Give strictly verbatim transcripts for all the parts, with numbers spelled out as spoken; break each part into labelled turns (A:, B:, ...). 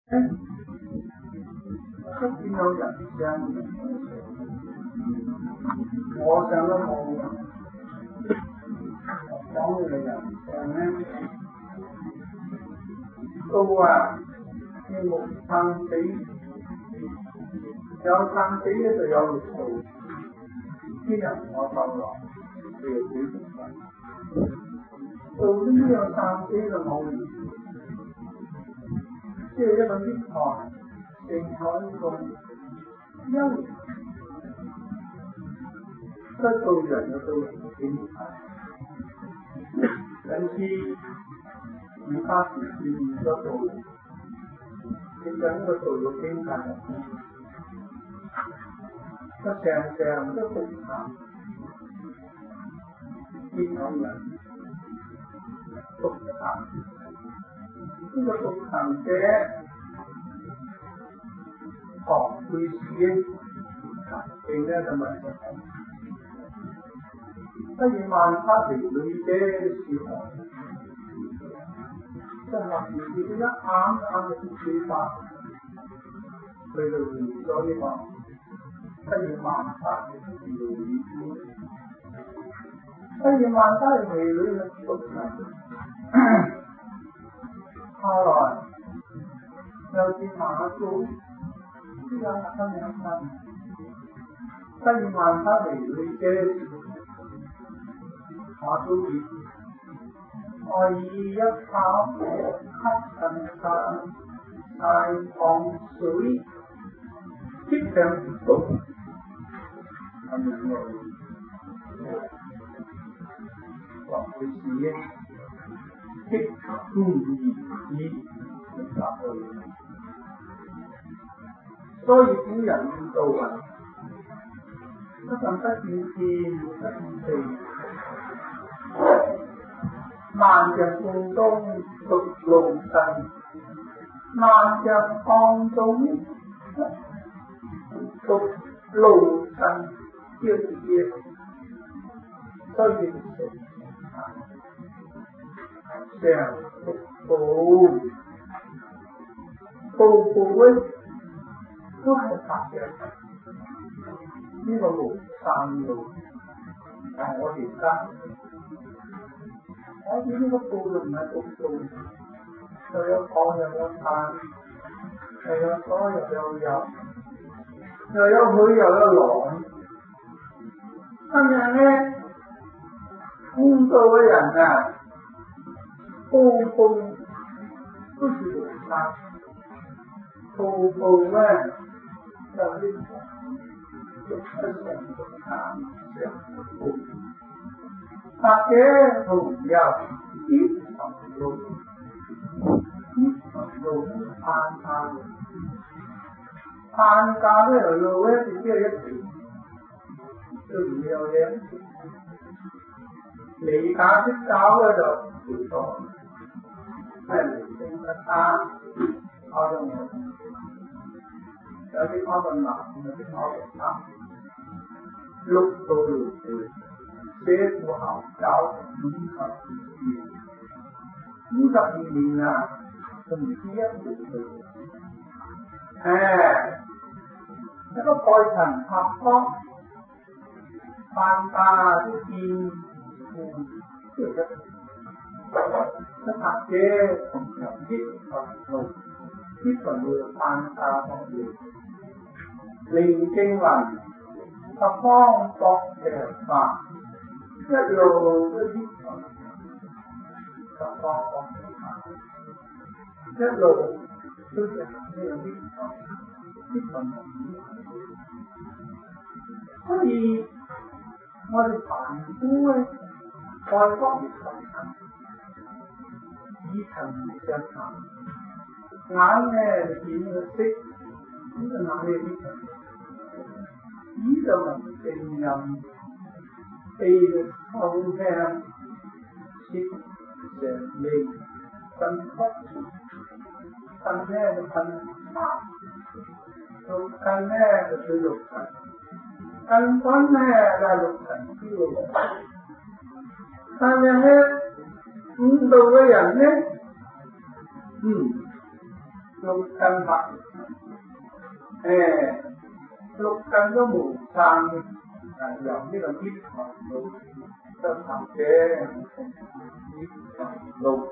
A: 出現有人相，我想都冇講嘅人相咧，都話要木撐死，有撐死咧就有六道，啲人我受落，佢又幾明白，到呢個撐死就冇意思，即係一個涅槃。定咗呢個優劣，得到人就到人嘅境界。因此，而家時變咗道，你講呢個道嘅境界，佢成成都獨行，見有人獨行，呢個獨行者。哦，會自己定咧就問題，不如萬法離女者是何？即係話自己一啱啱嘅説法，佢就回咗呢個不如萬法離女者，不如萬法離女嘅獨行。後來又見馬祖。呢個係真嘅真，不如萬法離女者，我都以我以一泡黑塵沙大放水，即兩毒，咁樣咯，話佢自己即中意以明白佢。所以古人道啊，不但不見天，不見地，萬象共中獨路神，萬象當中獨路神叫自己，所以成步步步咧。都係發嘅，呢、這個無散路，但係我哋而家，我哋呢個步就唔係獨步，又有放又有散，又有多又有入，又有去又有來。今日咧，悟道嘅人啊，步步都是無散，步步咧。就呢個六七成六三成五，或者同有啲層路，啲層路攀架，攀架呢條路咧，只係一條，都唔有嘅。離架識搞咧就唔錯，係離性得單，我都冇。有啲考到南，有啲考到北，碌到六歲，寫副校教五十二年，五十二年啊，仲唔知一回事。誒，一個蓋層拍方，翻家啲見父，即係一一拍者同人啲份路，啲份路就翻家方面。靈經雲，十方各長法，一路都啲份，十方各長法，一路都係呢樣啲份，啲份所以我哋凡夫咧，愛方面十層，以層相層，眼咧見個色，呢個眼咧啲層。耳就聞聲音，鼻就嗅香，舌嘗味，身吸住，身咧就噴麻，六根咧就對六塵，根本咧就係六塵之路。但係咧，悟道嘅人咧，嗯， 六根法，誒六根都無生嘅，啊由呢個涅槃路得達嘅涅槃路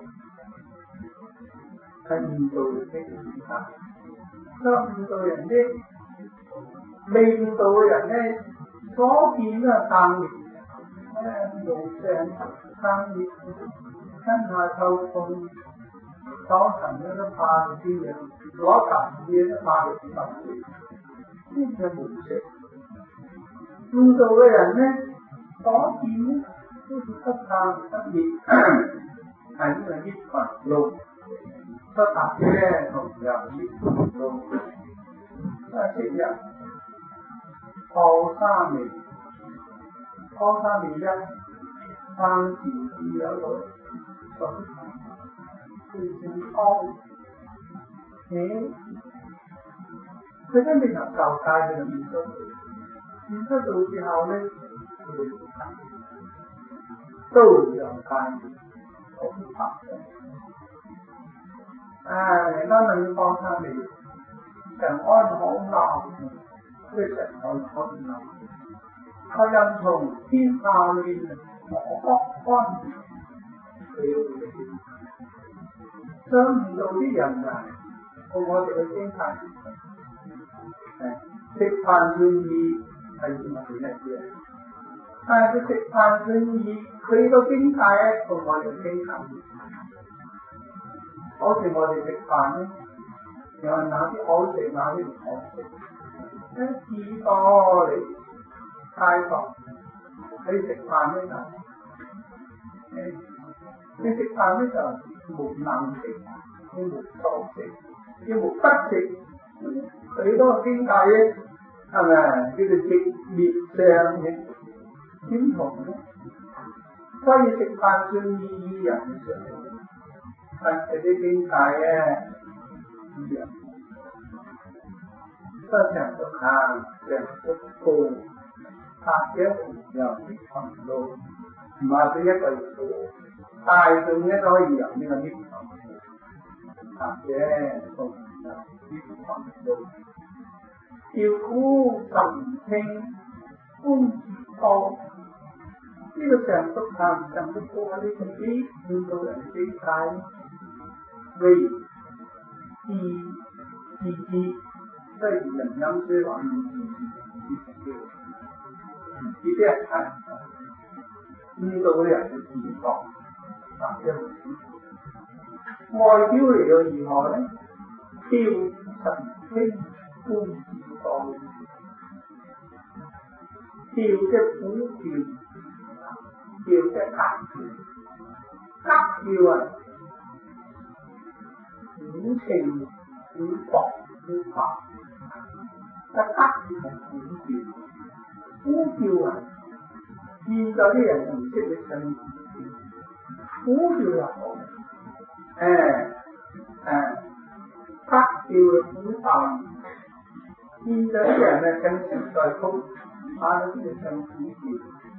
A: 係誤導人的時間，咁誤導人的未誤導嘅人咧，所見都係生滅，誒無常生滅，身下透風。所成嗰啲化嘅啲嘢，攞雜嘢都化嘅雜嘢，呢就無常。誤導嘅人咧，所見咧都是不生不滅，係呢個涅槃路。不達嘅咧同入涅槃路，啊即日破三昧，破三昧一生自自有個所佢正康，誒，佢真未能受戒嘅就變咗，變咗到之後咧，佢哋都會有戒，好怕嘅。啊，人家問放生你，常安好鬧，佢常安好鬧，佢任從天下裏我各安，佢要佢哋。想唔到啲人啊，同我哋去經濟，誒食飯願意係點啊？點嚟嘅？但係佢食飯願意，佢個經濟咧同我哋經濟，好似我哋食飯咧，有人哪啲好食，哪啲唔好食，一至多嚟街坊，你食飯咧就誒，你食飯咧就。無能食，你無所食，你無得食，佢多經濟嘅，係咪？叫做直滅相嘅，點同咧？所以食飯算意義人上，但係啲經濟咧一樣，都成咗行，成咗步，踏者由涅槃路，唔係佢一個人做。大眾咧都可以由呢個涅槃或者從涅槃路，調苦沉清觀自高，呢個成熟行成咗過呢個啲令到人理解為自自自，即係人有些話唔自自自自己係睇令到啲人嘅自覺。啊！外表嚟到如何咧？調神清觀自高，調嘅苦調，調嘅急調，急調啊！苦情苦薄苦白，得急調係苦調，苦調啊！現在啲人唔識去唱。苦調又好，誒誒，黑調嘅苦淡，現在啲人咧唱時代曲，把嗰啲唱苦調，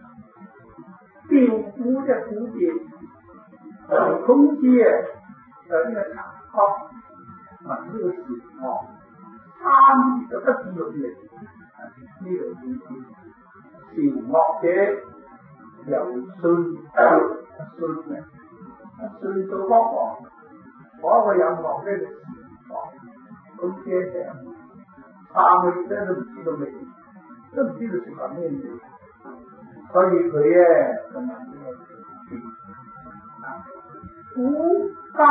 A: 調苦嘅苦調，空知啊，就呢個殘酷，同呢個邪惡，三就不自律力，呢個苦調，邪惡者由信信嘅。信到惡王，嗰個有惡咧就邪惡，咁嘅成三個月咧都唔知道味，都唔知道食緊咩嘢，所以佢咧就問呢個苦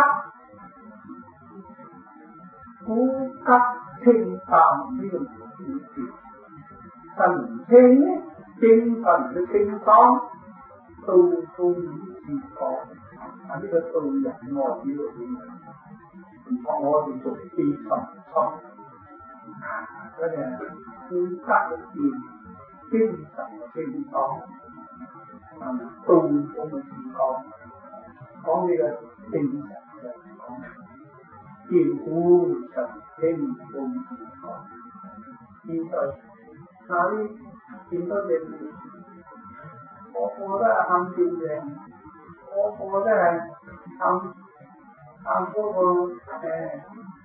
A: 吉苦吉清淡呢個苦調，神清咧精神嘅清爽，道風自覺。啊！呢個道人外表裏邊，唔學我哋做地神聰，嗰啲富吉嘅調，精神清爽，啊！道風嘅自覺，講呢個精神嘅講，調苦神清風自覺。現在喺見到隻鳥，個個都係喊叫嘅。個個都係探探嗰個誒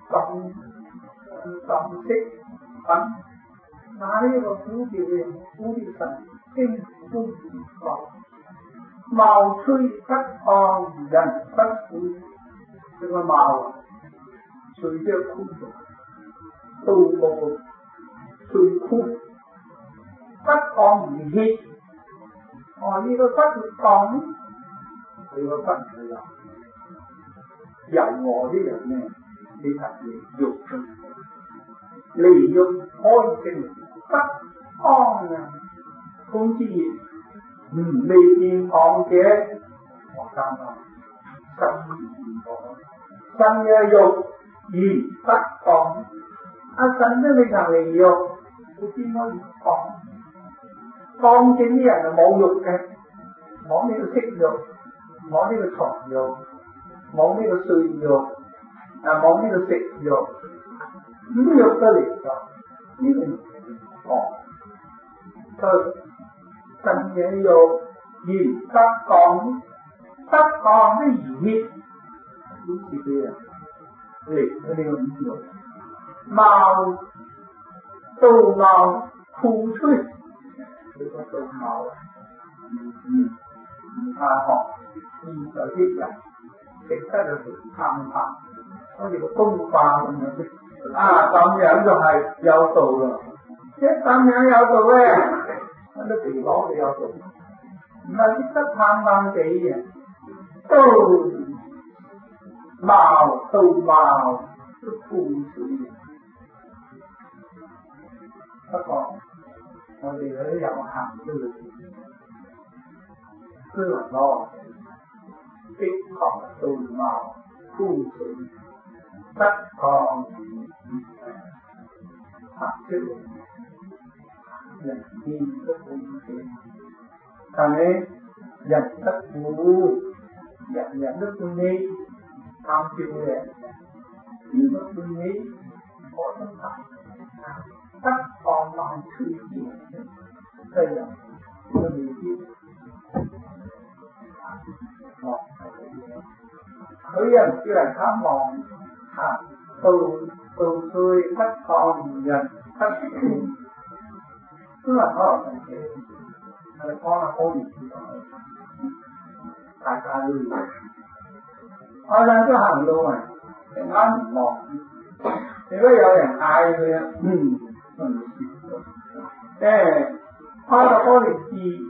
A: 重重色品，那呢個苦調嘅苦調神經觀覺，貌翠不抗人不苦，這個貌啊，隨着枯咗，道貌隨枯，不抗而歇。哦，呢、這個不會抗，佢個不係有柔和啲人咧，你係離欲嘅，離欲開正不抗啊，觀之言，嗯，未見抗者，我啱啱心我身嘅欲而不抗，阿身都未曾離欲，佢點可以抗？抗正啲人係冇欲嘅，冇呢個色欲，冇呢個床欲，冇呢個睡欲，啊冇呢個食欲，五欲都嚟咗，呢個唔抗。佢身嘅欲而不抗，不抗都而歇，好似佢啊嚟咗呢個五欲，貌道貌富吹。佢個道貌啊，嗯，唔怕學，現在啲人食得就食貪貪，好似個公化咁樣啫。啊，咁樣就係有道啦。一咁樣有道咧，我都肥佬有道，唔係識得貪貪地嘅，道貌道貌都富水嘅。不過我哋嗰啲遊行都會居民咯，的確道貌富水，不抗合適人見不滿嘅，但係人不滿，人人都滿意，貪少嘅，邊個滿意？我都得。不抗貌翠嘅嘅人，佢未必哦，佢又唔叫人貪望啊，道道翠不抗人不苦，都係可能嘅。我哋講下方面知道，大家都要，我哋都行路啊，突然間唔望，如果有人嗌佢啊，嗯。誒，開到嗰條字，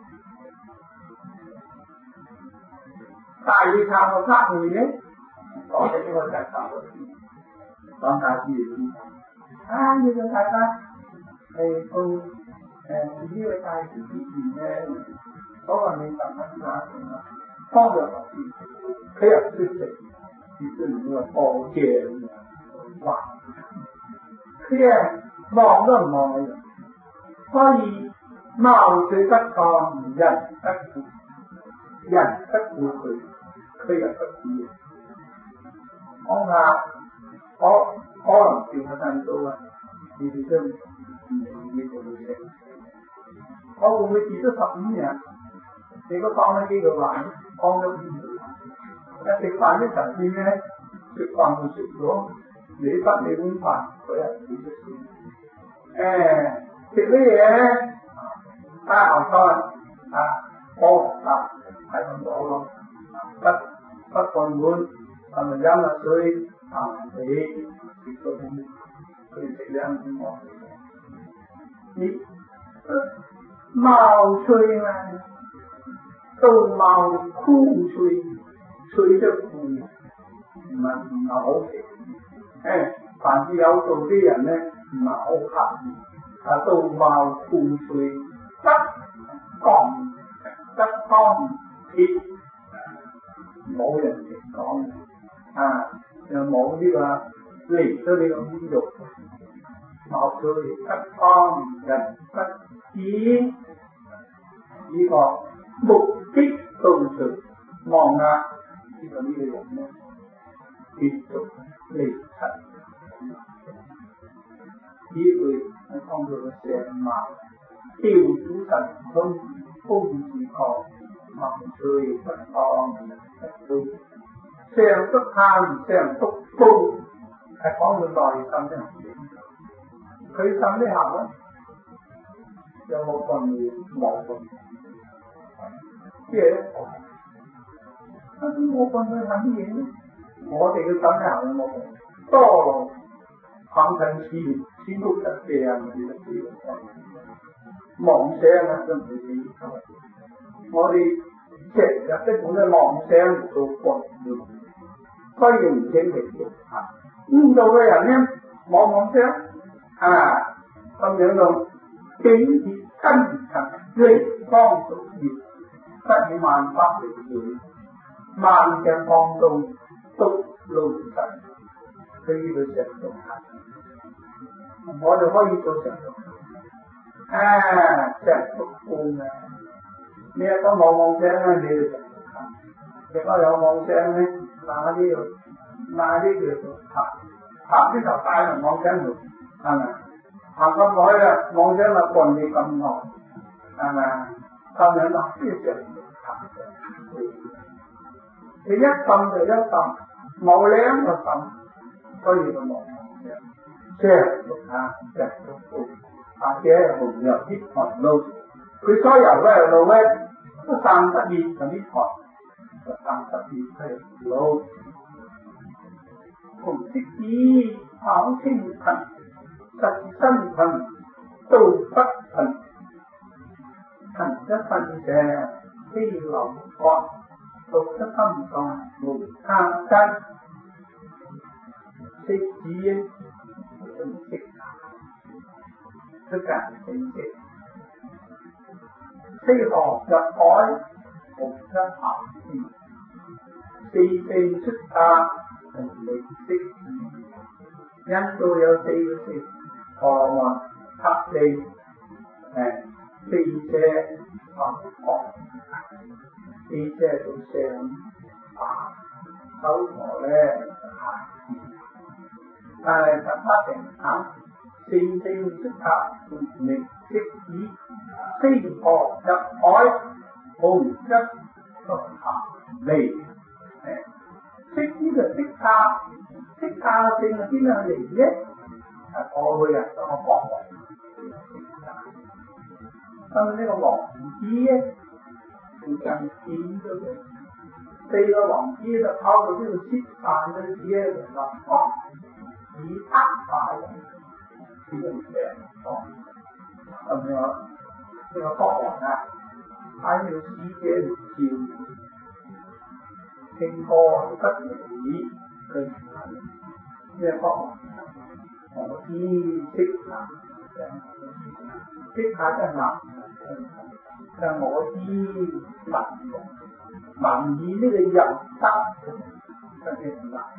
A: 大會探個卡會咧，講起呢個就係探個字，講大字嚟知。啊，要叫大家係到誒呢位大師之前咧，嗰個你特登打電話，幫佢學字，佢又識食，亦都唔會話過正哇！佢啊〜望都唔望你，所以貌翠不抗人不苦，人不苦佢，佢又不苦。我話我可能調個陣數啊，你哋都唔理會佢嘅。我會唔會跌咗十五日？你都講咗幾句話，講咗幾句話。一食飯啲神仙咧，食飯就食咗，你不你碗飯，佢又幾多錢？誒，食乜嘢？打牛菜啊，煲啊，係咁講咯。不不放碗，係咪飲下水啊？你食到咁，佢食兩碗飯。你貌翠嘛，道貌枯翠，翠得枯，唔係唔係好食。誒，凡是有道啲人咧。唔係好合意，啊道貌富翠，得講得當鐵，冇人嚟講啊，又冇呢個嚟咗呢個污辱，貌翠不當人不見，呢個目擊到盡望啊，呢個呢個人咧，結續離塵。呢句係講到個相貌，調主神通，風自確，貌翠不當不對，相不貪，相不高，係係講佢內心嘅行為，佢心啲行為有冇分別？冇分別，即係一個。啊，冇分別係乜嘢咧？我哋嘅心嘅行為冇分別，多咯，行程似似都得嘅啊！你都知道，妄想啊，都唔會知。我哋成日都本嘅妄想做慣咗，所以唔清晰啊！呢度嘅人咧冇妄想啊，咁樣就境界根塵逆方屬業，不以萬法為業，萬象放動獨路實，佢呢度成種行，我哋可以做成種啊，成種觀啊！你一個冇妄想咧，你就成種行；如果有妄想咧，嗱呢度嗱呢叫做行。行呢頭帶嚟妄想嚟，係咪？行咁耐啦，妄想啦伴你咁耐，係咪？咁樣啦，呢就行。你一tâm就一tâm，冇兩個tâm，所以就冇妄想。即係啊，即係或者係紅油啲寒路，佢所有嘅路咧都散得熱嗰啲寒，就散得熱係路。同識意考清貧，實身貧道不貧，貧則貧者非流國，道則心動無他根。識字同識出間正識，識學入海無得行事，四四出家同力識字，印度有四個識，陀羅文、塔利、誒四者學學，四者做上啊，手陀咧行字，但係十八定啊，四四出家同力識字，識學入海無得行利。識呢個識他，識他性係邊樣嚟啫？係我個人當我講話，咁呢個王子咧，就像點咗嘅，四個王子就跑到呢度識飯嘅時咧，就話：哦，以他化人，呢個嘅哦，咁樣呢個國王啊，喺呢個使者嚟召。聽歌不理佢咩方法？我知識下，識下真係難，但我知難難以呢個入得，真係難。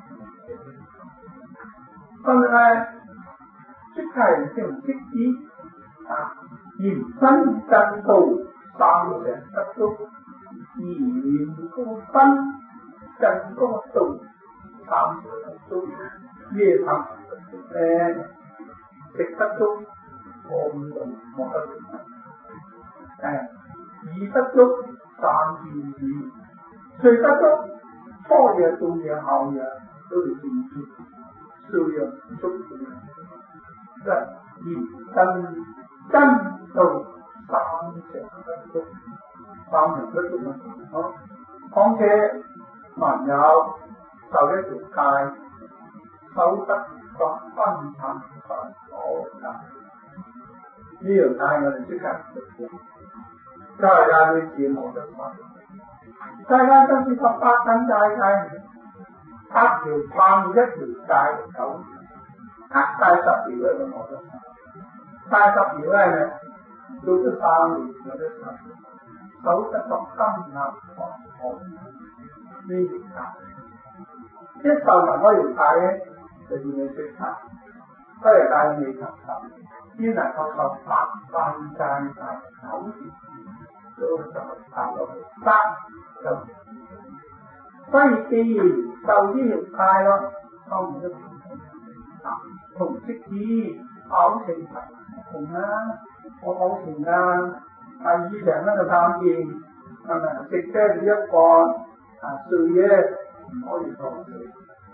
A: 咁咧，識係識唔識知啊？嚴身真道，三成不足，而念高分。真嗰個道，三成不足，咩行？誒，食不足，我唔懂，我得唔得？誒，耳不足，三件事，睡不足，初夜、中夜、後夜都要專注，需要足嘅。即係嚴身真道，三成不足，三成不足啊！好，況且。還有受一條戒，守得各分層才可得。呢條戒我哋即刻做嘅，再加啲字冇得分。大家都是十八等戒戒，八條框一條戒九，黑戒十條咧就冇得分。戒十條咧做咗三年有得分，守得各分層才可得。呢條戒，一受埋嗰條戒咧，就要你識察，嗰條戒你求受，先能夠受八分戒戒九條，都就達到三就。所以既然受呢條戒咯，當然都同識字考成題同啦，我考成啊，但以前喺度探見，係咪食啤酒一個？啊，睡咧唔可以當睡，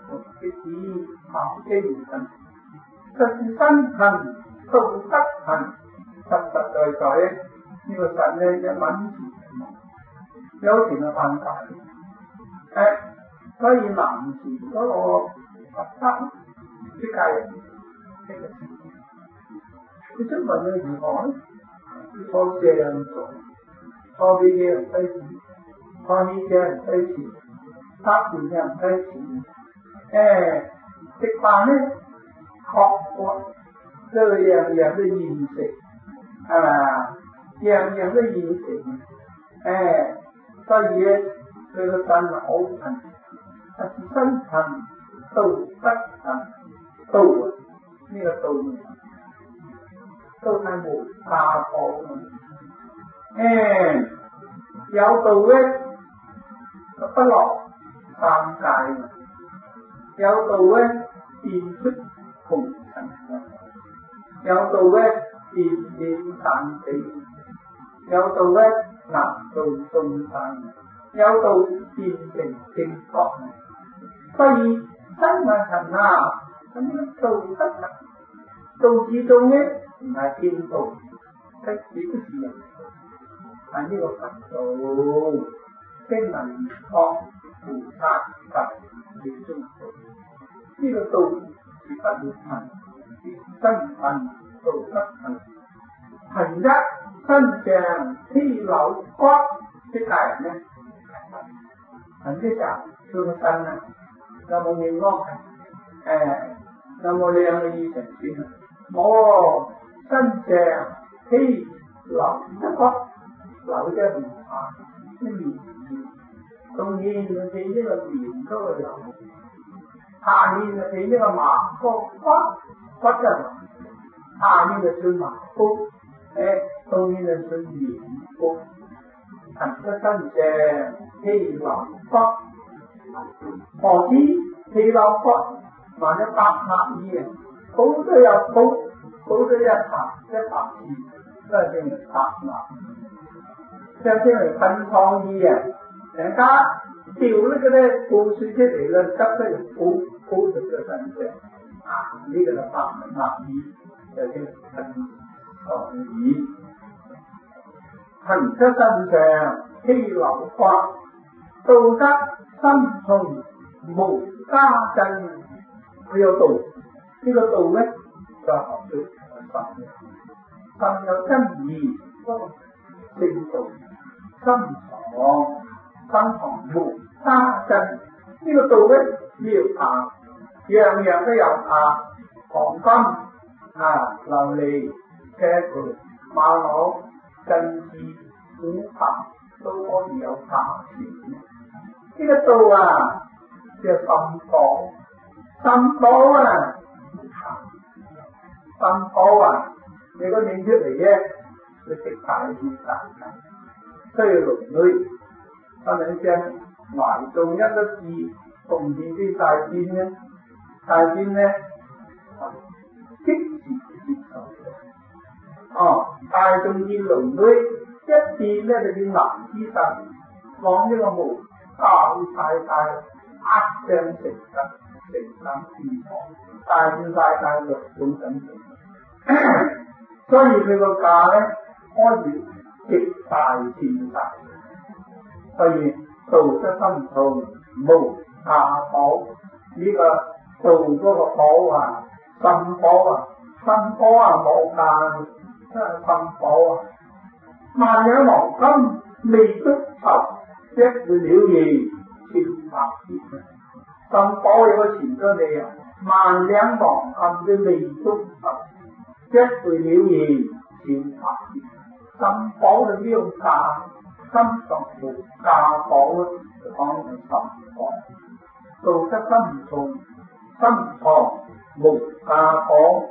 A: cái chỉ học cái gì thân thật sự sanh thành tu tất thành thật thật đời trời như là sanh lên cái bánh dấu thì nó hoàn toàn à, có gì làm thì có Phật pháp cái cái cái cái cái chút mà người gì hỏi thôi chơi làm rồi thôi đi chơi làm cái gì thôi đi chơi làm cái gì pháp gì làm cái gì ê cái quan ấy học quá rồi làm làm cái gì vậy à làm làm cái gì vậy ê có gì rồi nó sanh là ổn thành sanh thành tu tất thành tu như là tu tu hai bộ ba khổ ê giáo tu ấy nó có lọt tam cái giáo tu ấy tìm thức cùng thành giáo tu ấy tìm điểm thành thị giáo tu ấy làm tu tu thành giáo tu tìm tình tình có có gì sanh mà thành nào nó tu tất cả tu chỉ tu hết là thiên tu cái chỉ cái gì là như là Phật tu cái này con Bồ Tát Phật thì tu khi là tu thì phải được thành thì sanh thành tu tất thành thành ra sanh tràng thi lậu có cái cái này thành cái sao thương sanh này là một niềm ngon à là một liền là gì thành chuyện mô sanh tràng thi lậu nó có lậu cho mình hòa cái gì công nhiên là thấy như là biển thôi lậu hà nhiên là thấy như là mà có có có trần hà nhiên là sự mà phúc công nhiên là sự biển phúc thành cái sanh tràng thi lậu có họ chí thìเราก็mà nó tạm tạm gì cố tới là cố cố tới là tạm cái tạm gì là cái này tạm tạm theo cái này phân phong gì à người ta chịu lấy cái đấy cố suy thế để lên cấp cái cố cố được cái thành thế à đây là tạm tạm gì theo cái phân phong gì thành cái sanh tràng thi lậu qua tu các tâm hồn một ca chân điều tù cái điều tù ấy là học được phần phần nó chân gì có tình tù tâm hồn tâm hồn một ca chân cái điều tù ấy nhiều thả dạng dạng cái dòng thả còn tâm à lòng lì khe cười mà nó chân chi cũng thả tôi có nhiều thả cái cái tu à thì tâm khổ tâm khổ à tâm khổ à nếu có niệm thức này nhé thì thực tại gì cả thế là người ta nói xem ngoại trung nhất là gì cùng gì đi tài chính nhé tài chính nhé kích gì gì ờ tài trung gì lụng người chất gì là đi làm chi sản món như là một tạo tài tài ác xem tình cảm tình cảm thì họ tài như tài tài được cũng tận dụng所以佢個價咧可以極大善大，所以道得心痛無價寶呢個道嗰個寶啊心寶啊心寶啊冇價真係心寶啊萬兩黃金未足酬一會了義千百億心寶有個錢咗你啊萬兩黃金都未足酬一會了義千百億心寶係呢個價心上無價寶就講係心寶道得心重心藏無價寶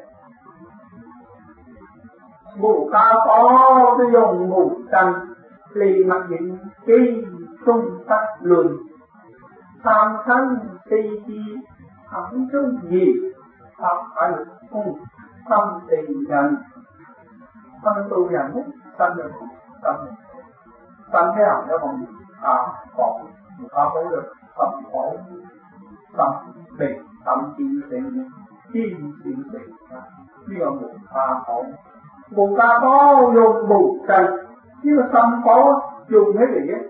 A: 無價寶都用無盡利物應機中得論三身四智肯中義合係空心地人心道人咧心就心心咩行一個無價寶無價寶就心寶心明 tâm chiến sinh thiên chiến sinh呢個無花果，無花果用無計，呢個心果用起嚟嘅，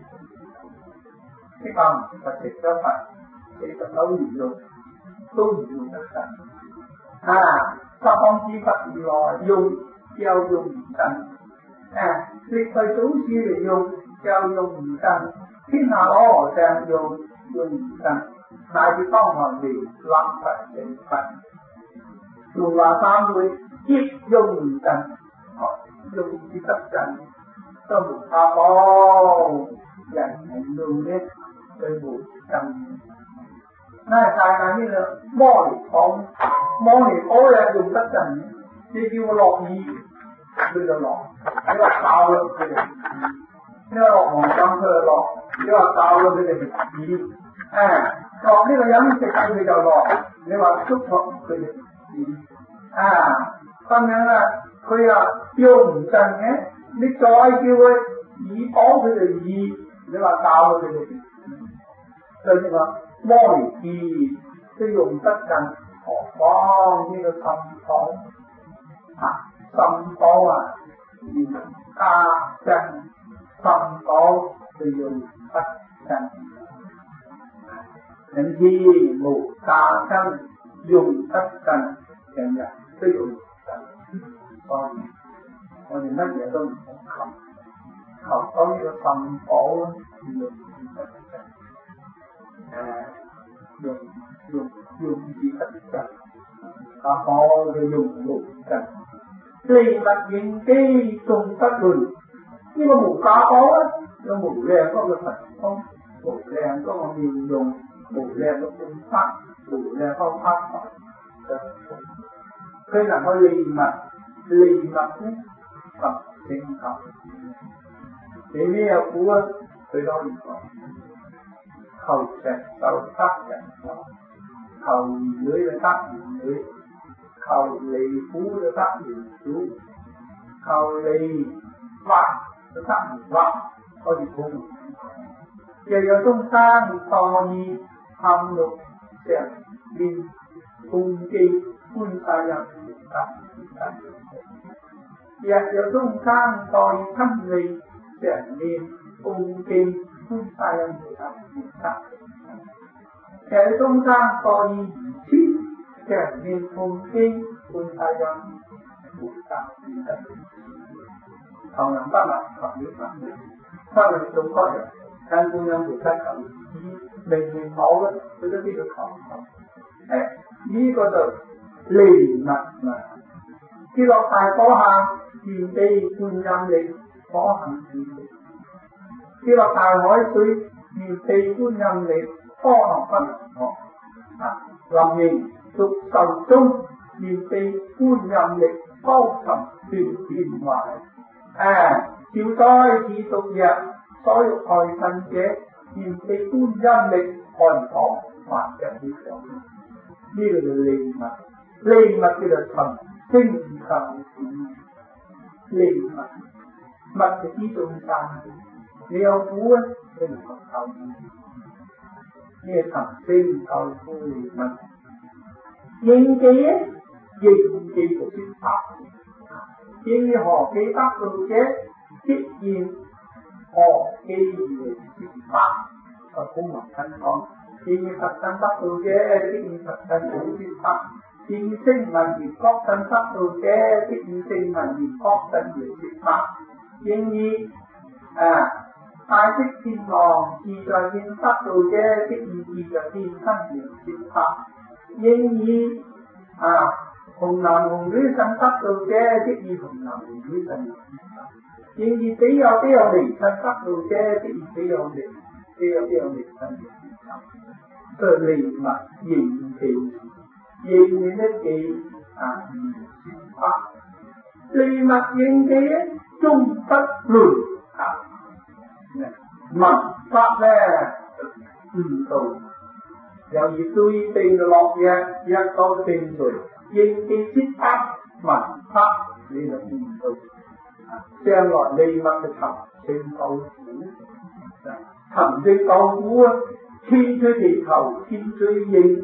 A: 呢個唔係食得飯，其實都唔用，都唔用得晒。啊，十方之佛如來用又用唔盡，啊，歷代祖師嚟用又用唔盡，天下阿和尚用用唔盡，乃至當行連立佛成佛。用話三會亦用唔盡，用至得盡，都無花果，人人用呢對無盡。那係係呢個摩尼講，摩尼果又用得盡，你叫我落雨，佢就落；你話教咗佢哋，你話落黃金佢就落；你話教咗佢哋雨，誒落呢個飲食佢就落；你話祝福佢哋雨。啊，咁樣啦，佢又用唔盡嘅，你再叫佢以幫佢哋意，你話教佢哋，所以話摩尼意都用得盡，何況呢個心火啊，心火啊，要加增，心火就用得盡，因此無加增用得盡。人人都要用緊，所以我哋乜嘢都唔好求，求到呢個心火咯，要用得盡，誒用用用至得盡，把火嘅用無盡，利物應機眾不亂，呢個無價火啊，有無量嗰個神通，無量嗰個妙用，無量嘅方法，無量方法法。佢能夠利物，利物咧及成就。你咩有苦啊？佢都可以講。求石就得人手，求兒女就得兒女，求離苦就得離苦，求離惑就得離惑，可以講。若有眾生當意貪欲石念共記觀世音得得，若有眾生待親利常念共記觀世音得得，若有眾生待疑痴常念共記觀世音得得，求人不能求了不能，他們做各人跟觀音菩薩求以明明冇嘅，佢都知道求求。誒呢個就利物嘛，跌落大火下，原地觀音力，火行原地；跌落大海水，原地觀音力，波浪不能落。啊，林形續壽中，原地觀音力，波沉斷斷壞。誒，兆災似毒藥，所欲害身者，原地觀音力，寒堂還着呢種。呢個就利物，利物叫做尋聲求利物，物就知眾生，你有苦啊，你唔求求呢個尋聲求利物，應記啊，應記就先答，應何記得道者，必然何記而先答，個公文親講。應佛身得道者，必應佛身普先得；應聲聞而覺身得道者，必應聲聞而覺身而先得。應以啊大色天王自在見得道者，必應自在見身而先得。應以啊紅男紅女身得道者，必應紅男紅女身而先得。應以比有比有離身得道者，必應比有離比有比有離身而先得。所以利物應記，應你一記啊，唔先法。利物應記咧，終不亂啊！文法咧唔到，由於對定落嘅一個定罪，應記之法文法你就唔到。將來利物嘅尋聲救苦，尋聲救苦啊！天追地球，天追應，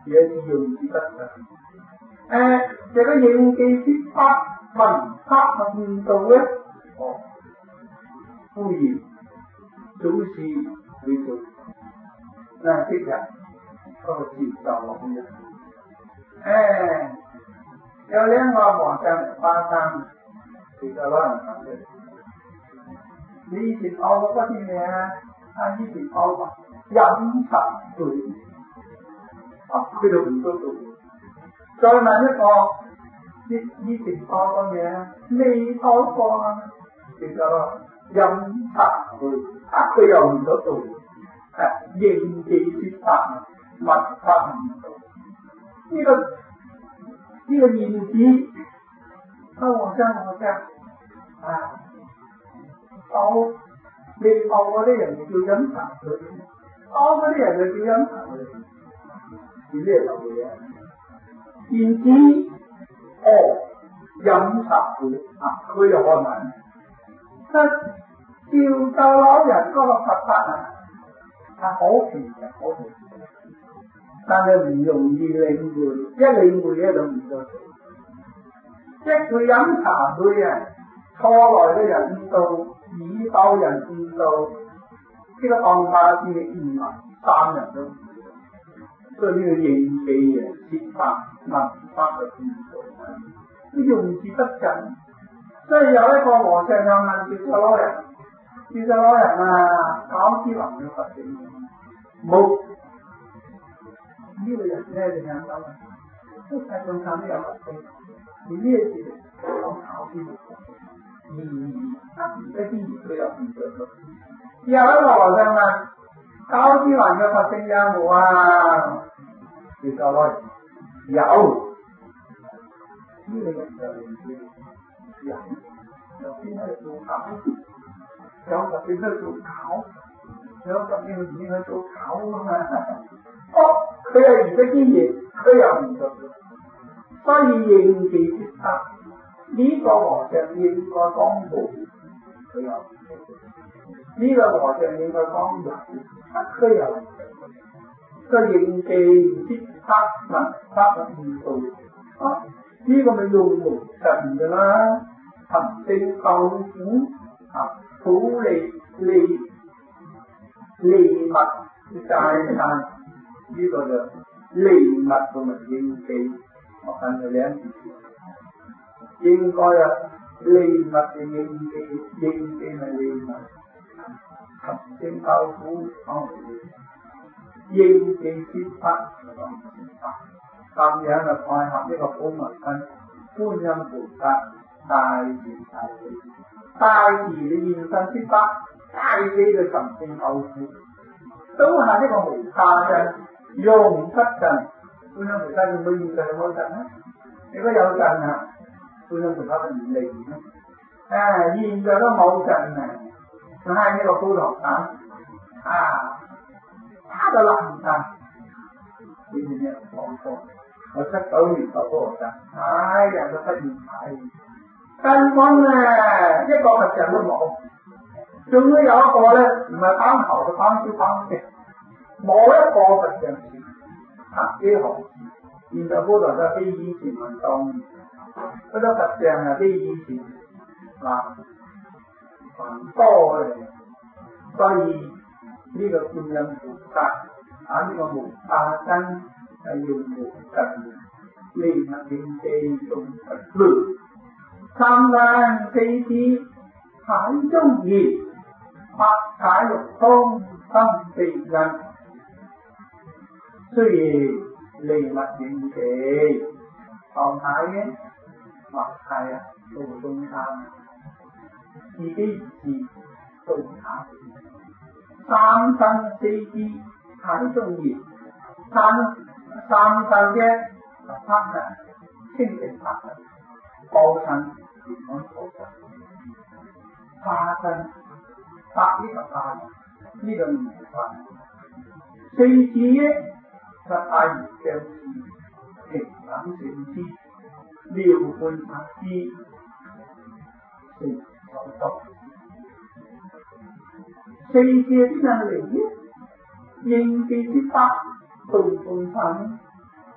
A: 也是用之不盡。誒，這個應記説法文法嘅誤導咧，哦，固然總是會做，嗱，即日嗰個接受落去。誒，有兩個和尚發生，其實攞人講嘅。你以前學過嗰啲咩啊？啊，以前學過飲茶會，啊，佢就唔做到。再問一個，以以前學過咩啊？未學過啊，其實咯，飲茶會，啊，佢又唔做到。係應記説法，密法唔做。呢個呢個現子，啊，和尚和尚啊。我未學過啲人就叫飲茶佢，學嗰啲人就叫飲茶佢，係咩流嘅嘢？然之哦，飲茶佢啊，佢又開埋。但調教老人嗰個佛法啊，係好奇嘅，好奇嘅，但係唔容易領會，一領會咧就唔得。即係佢飲茶佢啊，錯來嘅人到。以道人悟道，呢、這個當下之悟啊，三人都唔到，所以呢個應記嘅説法、文法嘅悟道啊，呢用字不盡。所以有一個和尚又問住個老人，住個老人啊，搞之能嘅佛性冇呢個人咧就諗到啦，都睇到曬都有佛性，而呢個字講搞之能。嗯，一啲嘢都有唔對咯。有一個和尚問：交之還嘅佛性有冇啊？其實我有，呢、這個人就係有，有邊喺度做搞？有佛性喺度做搞，有佛性唔應該做搞啊嘛。哦，佢係而家啲嘢，佢又唔對，所以應記説法。呢個和尚應該講無，佢有；呢個和尚應該講有，佢有。個應記説法文法嘅誤導，啊，呢、這個咪用無神㗎啦，尋聲救苦啊，普利利利物嘅讚歎，呢個就利物同埋應記，我睇佢兩件事。應該啊，利物嘅應記，應記係利物，尋聲救苦講應記説法講説法，咁樣就配合呢個普文分，觀音菩薩大慈大悲，大慈嘅現身説法，大悲嘅尋聲救苦，都係呢個無價嘅用不盡。觀音菩薩有冇現在有冇盡啊？如果有盡啊？觀音菩薩係唔靈嘅，誒現在都冇盡啊！就係呢個高堂山啊，他就爛晒。你哋咩講過？我七九年做高堂山，唉，人都不願睇，根本啊一個佛像都冇，仲要有一個咧，唔係當頭嘅當小當嘅，冇一個佛像似，啊幾好！現在高堂山比以前運動。嗰啲佛像啊，比以前嗱還多嘅，所以呢個觀音菩薩啊，呢、這個無化身係用無盡利物應記用不亂，三眼四智海中現，八解六通心地印，雖然利物應記放大嘅。或係啊，做中餐，自己自做下，三身四肢喺中現，三三身嘅法啊，清淨法啊，報身全安報身，化身法呢個化呢個唔係法，四肢咧就大如相似，平等正知。妙觀察之成所作，四界邊人嚟嘅？應記説法，道觀察，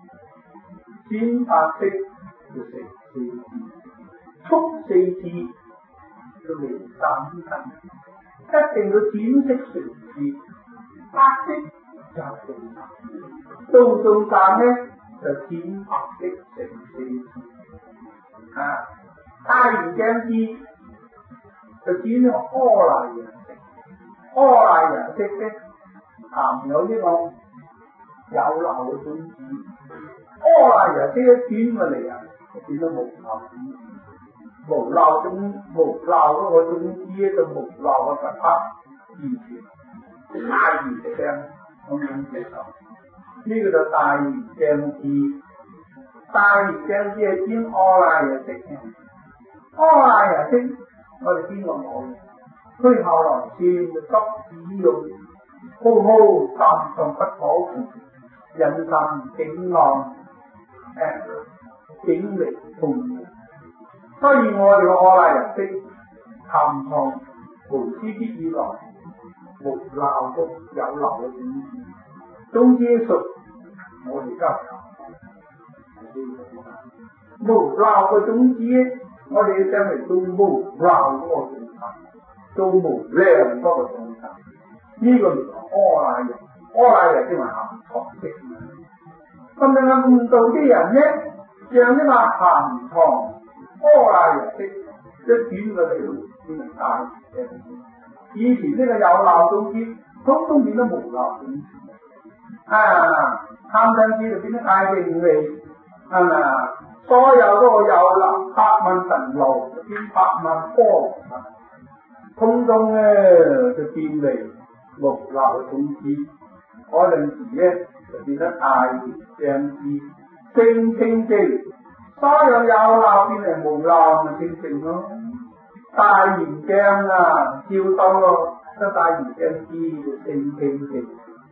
A: 鮮白色就成四字，速四字就嚟三根，一定要淺色成字，白色就係成三，到中間咧就淺白色成四字，啊，戴完鏡字就轉咗柯賴顏色，柯賴顏色咧含有呢個有漏嘅種子，柯賴顏色一轉過嚟啊，就變咗無漏種子，無漏種無漏嗰個種子咧就無漏嘅佛法完全大圓鏡咁樣接受，呢、這個就大圓鏡字，大圓鏡字係轉柯賴顏色嘅，柯賴顏色我哋邊個冇？佢後來算就執子用，浩浩淡淡不可言，人神景朗，誒景力通。所以我哋個柯賴顏色含藏無知之以來，無漏中有漏嘅種子，種子屬我哋家無漏嘅種子。我哋要將嚟做無漏嗰個種子，做無量嗰個種子，呢、這個就係柯賴人，柯賴人即係含藏色。咁樣嘅誤導啲人咧，讓呢個含藏柯賴人色一轉過嚟變成大嘅。以前呢個有漏種子，通通變咗無漏種子。啊，貪嗔痴就變咗大定位，係咪啊？所有嗰個有漏八問神路就變八問波羅蜜，通通咧就變為無漏嘅種子。嗰陣時咧就變得大圓鏡智，正清淨。所有有漏變為無漏咪正正咯。大圓鏡啊，照到咯，得大圓鏡智就正清淨。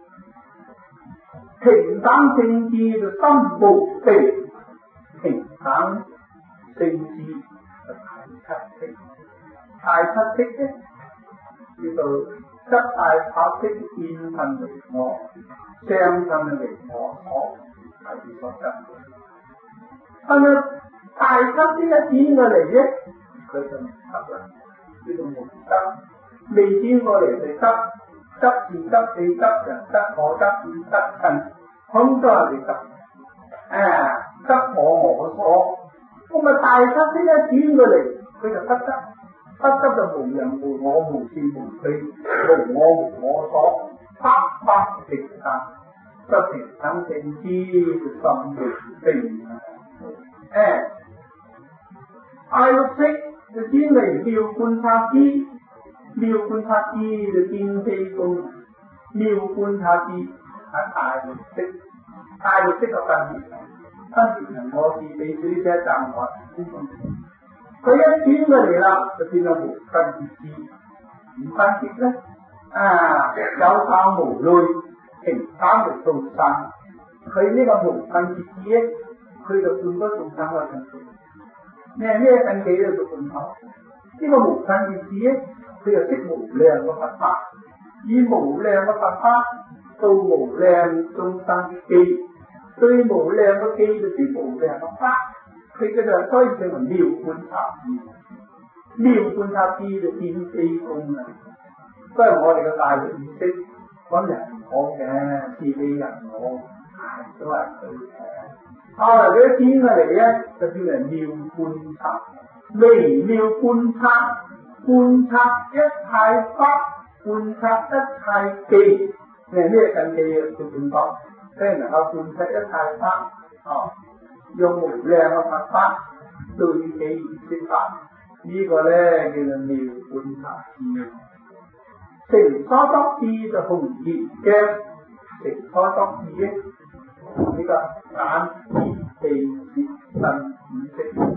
A: 平等正智就心無地。平等正智就大七色，大七色咧叫做七大法色見分為我，相分為我我係佢所得。咁啊大七色一轉過嚟咧，佢就唔得啦，叫做無得。未轉過嚟就得，得是得非得人得我得與得親，咁都係你得。啊，得我我所，咁啊大七色一轉過嚟，佢就不得，不得就無人無我無事無非，無我無我所，黑白平等，不平等正知就心無定。誒，大六色就轉嚟妙觀察知，妙觀察知就見非功，妙觀察知係大六色。大綠色嘅分別，分別人我是你水車站外，佢一轉過嚟啦，就變咗無分別知，唔分別咧，啊有教無類，平等嚟眾生，佢呢個無分別知咧，佢就變咗眾生嘅境界。咩咩境界都做唔到，呢個無分別知咧，佢就識無量嘅佛法，以無量嘅佛法到無量眾生嘅機。對無量嘅記就知無量嘅法，佢嘅就所以稱為妙觀察智，妙觀察智就見非功啦。所以我哋嘅大嘅意識講人我嘅，自己人我，係都係佢嘅。後來佢一轉過嚟咧，就變為妙觀察，微妙觀察，觀察一切法，觀察一切記，係咩緊記啊？佢點講？即係能夠觀察一切法，哦，用無量嘅佛法對己而釋法，這個、呢個咧叫做妙觀察智。成所作智就紅熱鏡，成所作智咧呢個眼耳鼻舌身五色，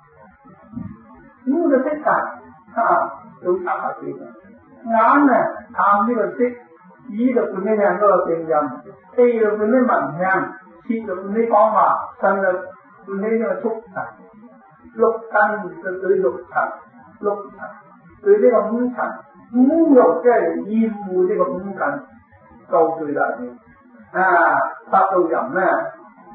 A: 五個色界啊都差下啲。眼啊探呢個色，耳就伴呢聽嗰個聲音。氣就伴啲聞香，舌就伴啲講話，身就伴啲呢個觸塵，六根就對六塵，六塵對呢個五塵，五欲即係厭惡呢個五根，到最大嘅啊，達到人咧係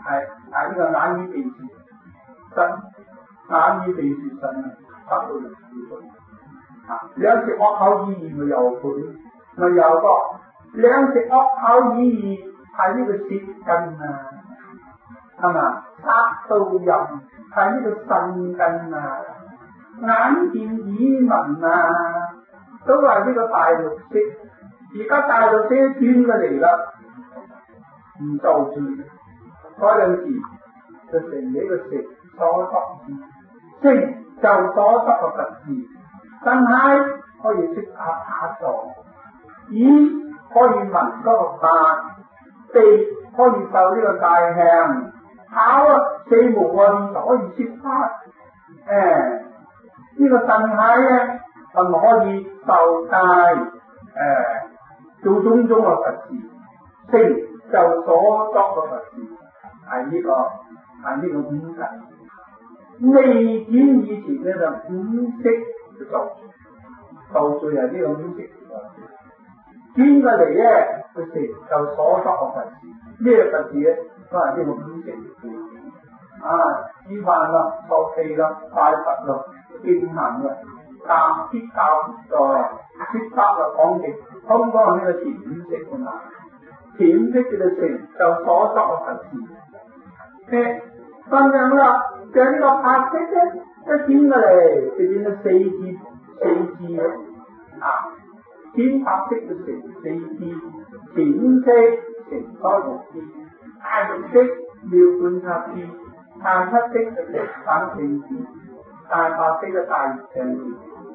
A: 啊呢、這個眼耳鼻舌身，眼耳鼻舌身啊，得到人智慧。啊，兩隻惡口意義咪有佢，咪有個兩隻惡口意義係呢個舌根啊，係嘛？殺到人係呢個腎根啊，眼見耳聞啊，都係呢個大綠色。而家大陸車轉過嚟啦，唔做住，嗰陣時就成呢個食所得字，食就所得個特字，但係可以識打打坐，耳可以聞嗰個法，鼻可以受呢個大香，口啊四無礙就可以識法，誒呢、這個腎氣咧就唔可以受戒，誒。做種種嘅佛事，成就所作嘅佛事，係呢、這個係呢個五根。未見以前咧就五識做，到最係呢個五識做。見過嚟咧，佢成就所作嘅佛事，咩佛事咧都係呢個五識做。啊，煮飯啦、坐地啦、拜佛啦、經行啦、教必教在。識法律講嘅，通過呢個潛識嘅嘛，潛識嘅成就所作嘅佛事。誒，咁樣啦，就呢個白色咧，一點過嚟就變咗四字四字嘅，啊，淺白色就成四字，淺色成多六字，大綠色妙觀察字，淡黑色就成反正字，大白色嘅大正字。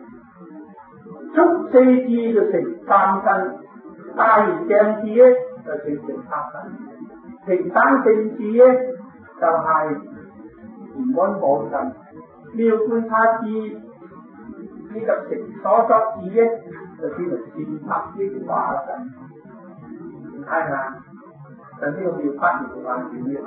A: 足四字就成三身，大圓正字咧就成成八身，平等正字咧就係圓安保身，妙觀察字呢個成所作字咧就叫做善法益化身，係嘛？就呢個妙法妙化字咧，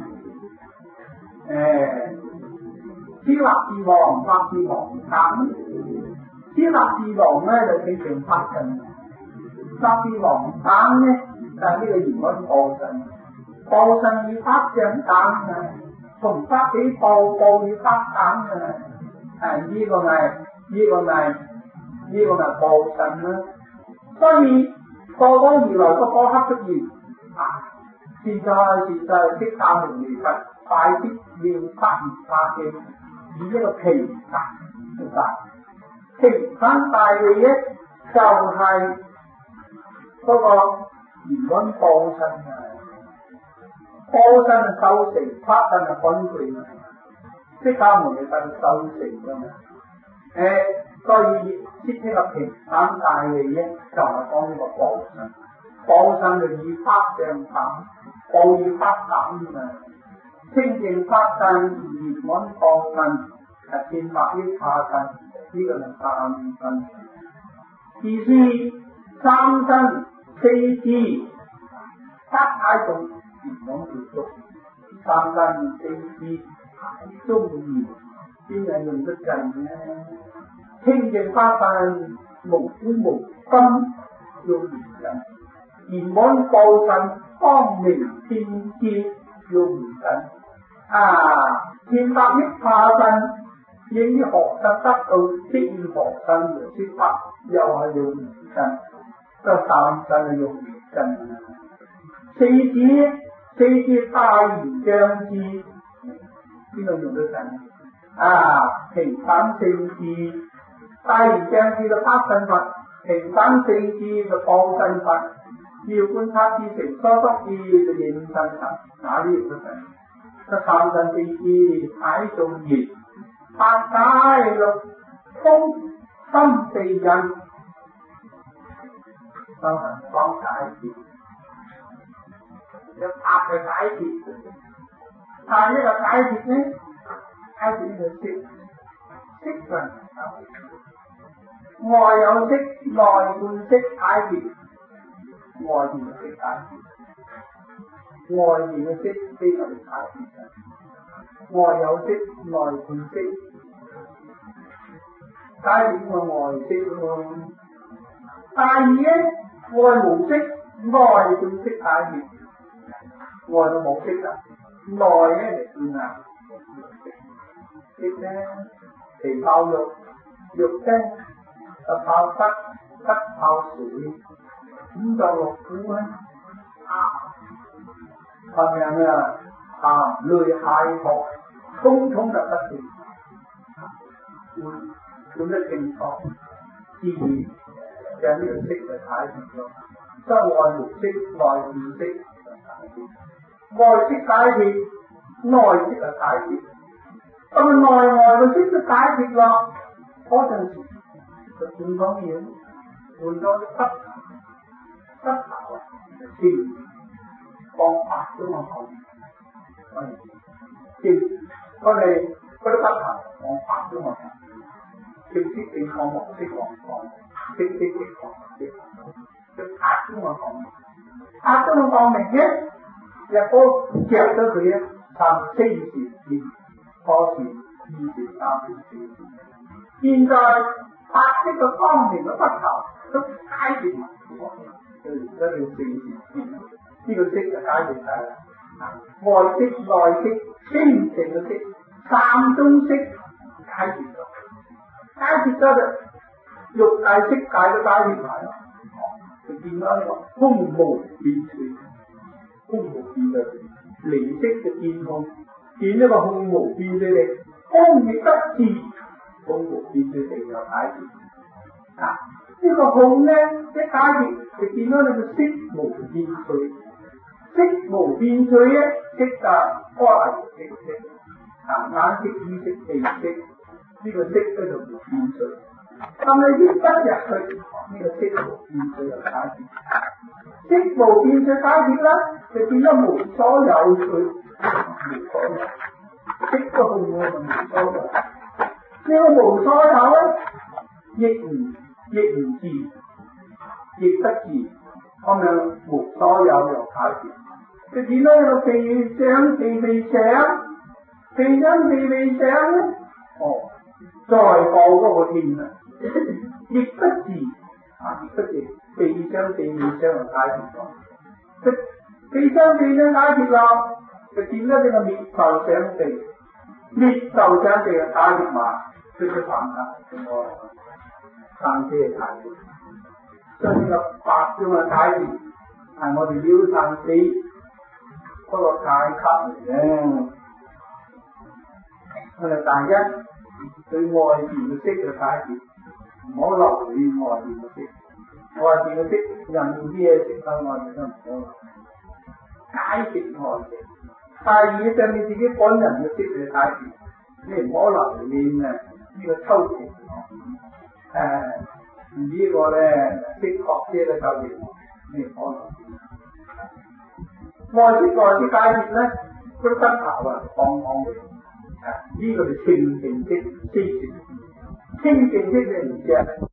A: 誒，此立字王，法字王等。此立字王咧就叫做法陣，法字王等咧就係、是、呢個圓安報身，報身與法將等啊，從法起報，報與法等啊，係呢個係呢、這個係呢、這個係報身啦。所以個個如來個嗰刻出現啊，現在現在釋迦牟尼佛快啲要發現法嘅，以一個平等出發。平等大利益就係嗰個圓安報身啊，報身係修成，法身係分具啊，釋迦牟尼佛修成噶嘛。誒，所以設呢個平等大利益就係講呢個報身，報身就以法相等，報以法等啊，清淨法身圓安報身係變法益化身。呢個係三身，意思三身四智，七體眾圓滿具足，三身四智體中義，邊人用得盡呢？清淨法身無苦無根，要圓盡；圓滿報身光明天智，要圓盡。啊，變法益化身。應於學習得到適應學生嘅識法，又係要圓真，個三身係要圓真。四字四字大圓將字，邊個用得真？啊，平等四字，大圓將字嘅法身法，平等四字嘅報身法，妙觀察字成所作字嘅應身法，哪裡都得。個三身四字太重要。八解六通心地人，就係講解決，有八嘅解決。但係呢個解決咧，解決就識識人，外有識，內觀識解決，外邊嘅識解決，外邊嘅識非常解決。外有識，內觀識，解決個外識咯。第二咧，外無識，內觀識解決，外都冇識啦， 內咧就叫硬，色咧皮泡肉，肉咧就泡骨，骨泡水，五臟六腑咧啊，係咪啊咩啊？啊，類蟹殼，通通就得嘅，管管得清楚，自然將呢個色就解決咗。即係外無色，內無色就解決，外色解決，內色就解決。咁啊內外嘅色都解決啦，嗰陣時就轉講嘢，換咗膝頭，膝頭啊，先放白咗我講。嗯，正我哋嗰啲膝頭放白咗我講，正式地放黃色黃放，色色地放色。就壓咗我講，壓咗我講明嘅，若果着咗佢咧，三四時變，多時二時三時四時。現在白色嘅光明嘅骨頭都解決埋咗，就而家要四時變，呢個色就解決晒啦。外色、內色、清淨嘅色，三種色解決咗，解決咗就欲界、色界都解決埋啦。就見到呢個空無變處，空無變嘅離色嘅見空，見一個空無變嘅力，空亦不至，空無變嘅力就解決。啊，呢、這個空咧一解決，就見到你個色無變處，色無變處咧，色就開色色，啊眼色、耳色、鼻色，呢、這個色咧就無變處。但係一不入去，呢、這個色無變處就解決，色無變處解決啦，就變咗無所有處，無所有，色個空我就無所有，呢、這個無所有咧，亦唔亦唔自，亦不自，咁樣無所有又解決，就變咗一個地想地地想，地想地地想咧，哦，再報嗰個天啊！亦不自啊，亦不自，地想地面想就解決咗。地想地想解決啦，就變咗呢個滅受想地，滅受想地就解決埋，出出凡間，我生死嘅解決。所以呢個白種嘅解決係我哋了生死嗰個階級嚟嘅。我哋大家對外邊嘅色嘅解決。唔好留意外邊嘅色，外邊嘅色任啲嘢食得外邊都唔好啦。解決外邊，但係以上你自己本人嘅色嚟解決，你唔好留意啊呢個抽象誒呢個咧色學啲嘅抽象，你唔好留意。外色外色解決咧，嗰啲骨頭啊放放嘅，啊呢個就清淨色，清淨。清淨色嘅唔着。